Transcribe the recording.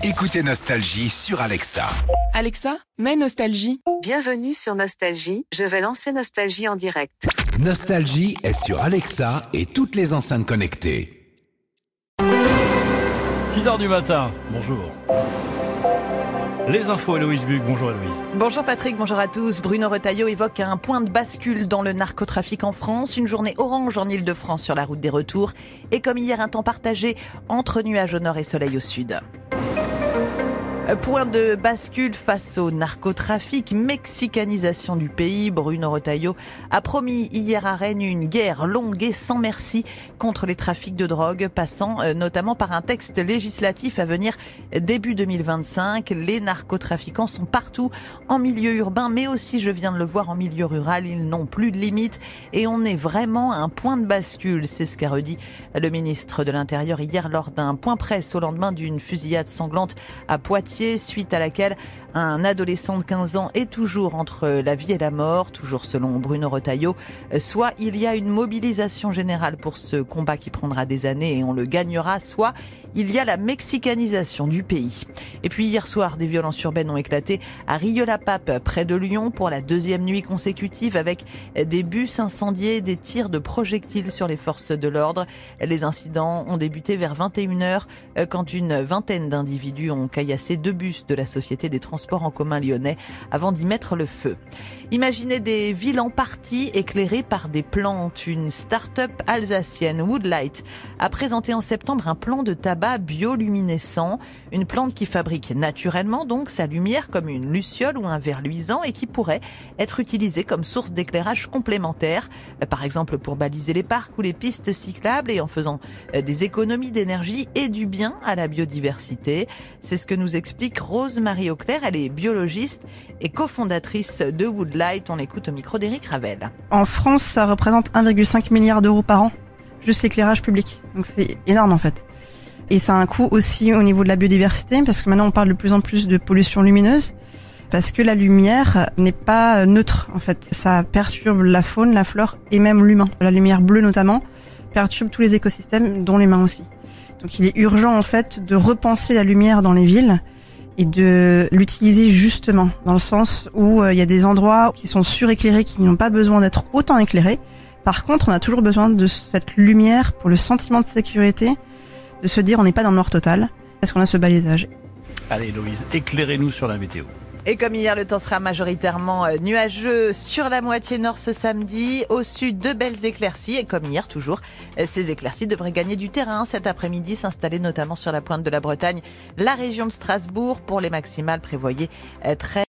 Écoutez Nostalgie sur Alexa. Alexa, mets Nostalgie. Bienvenue sur Nostalgie, je vais lancer Nostalgie en direct. Nostalgie est sur Alexa et toutes les enceintes connectées. 6h du matin, bonjour. Les infos, Héloïse Buc. Bonjour Héloïse. Bonjour Patrick, bonjour à tous. Bruno Retailleau évoque un point de bascule dans le narcotrafic en France. Une journée orange en Ile-de-France sur la route des retours. Et comme hier, un temps partagé entre nuages au nord et soleil au sud. Point de bascule face au narcotrafic, mexicanisation du pays. Bruno Retailleau a promis hier à Rennes une guerre longue et sans merci contre les trafics de drogue, passant notamment par un texte législatif à venir début 2025. Les narcotrafiquants sont partout, en milieu urbain, mais aussi, je viens de le voir, en milieu rural. Ils n'ont plus de limites et on est vraiment à un point de bascule. C'est ce qu'a redit le ministre de l'Intérieur hier lors d'un point presse au lendemain d'une fusillade sanglante à Poitiers, suite à laquelle un adolescent de 15 ans est toujours entre la vie et la mort, toujours selon Bruno Retailleau. Soit il y a une mobilisation générale pour ce combat qui prendra des années et on le gagnera, soit il y a la mexicanisation du pays. Et puis hier soir, des violences urbaines ont éclaté à Rieux-la-Pape, près de Lyon, pour la deuxième nuit consécutive, avec des bus incendiés, des tirs de projectiles sur les forces de l'ordre. Les incidents ont débuté vers 21h, quand une vingtaine d'individus ont caillassé 2 bus de la Société des Transports en commun lyonnais avant d'y mettre le feu. Imaginez des villes en partie éclairées par des plantes. Une start-up alsacienne, Woodlight, a présenté en septembre un plan de tabac bioluminescent. Une plante qui fabrique naturellement donc sa lumière comme une luciole ou un verre luisant et qui pourrait être utilisée comme source d'éclairage complémentaire, par exemple pour baliser les parcs ou les pistes cyclables, et en faisant des économies d'énergie et du bien à la biodiversité. C'est ce que nous explique Rose-Marie Auclair. Elle est biologiste et cofondatrice de Woodlight. On l'écoute au micro d'Éric Ravel. En France, ça représente 1,5 milliard d'euros par an, juste l'éclairage public. Donc c'est énorme en fait. Et ça a un coût aussi au niveau de la biodiversité, parce que maintenant on parle de plus en plus de pollution lumineuse, parce que la lumière n'est pas neutre en fait. Ça perturbe la faune, la flore et même l'humain. La lumière bleue notamment perturbe tous les écosystèmes, dont l'humain aussi. Donc il est urgent en fait de repenser la lumière dans les villes et de l'utiliser justement, dans le sens où il y a des endroits qui sont suréclairés, qui n'ont pas besoin d'être autant éclairés. Par contre, on a toujours besoin de cette lumière pour le sentiment de sécurité, de se dire on n'est pas dans le noir total, parce qu'on a ce balisage. Allez Héloïse, éclairez-nous sur la météo. Et comme hier, le temps sera majoritairement nuageux sur la moitié nord ce samedi. Au sud, de belles éclaircies. Et comme hier, toujours, ces éclaircies devraient gagner du terrain cet après-midi, s'installer notamment sur la pointe de la Bretagne, la région de Strasbourg. Pour les maximales, prévoyez 13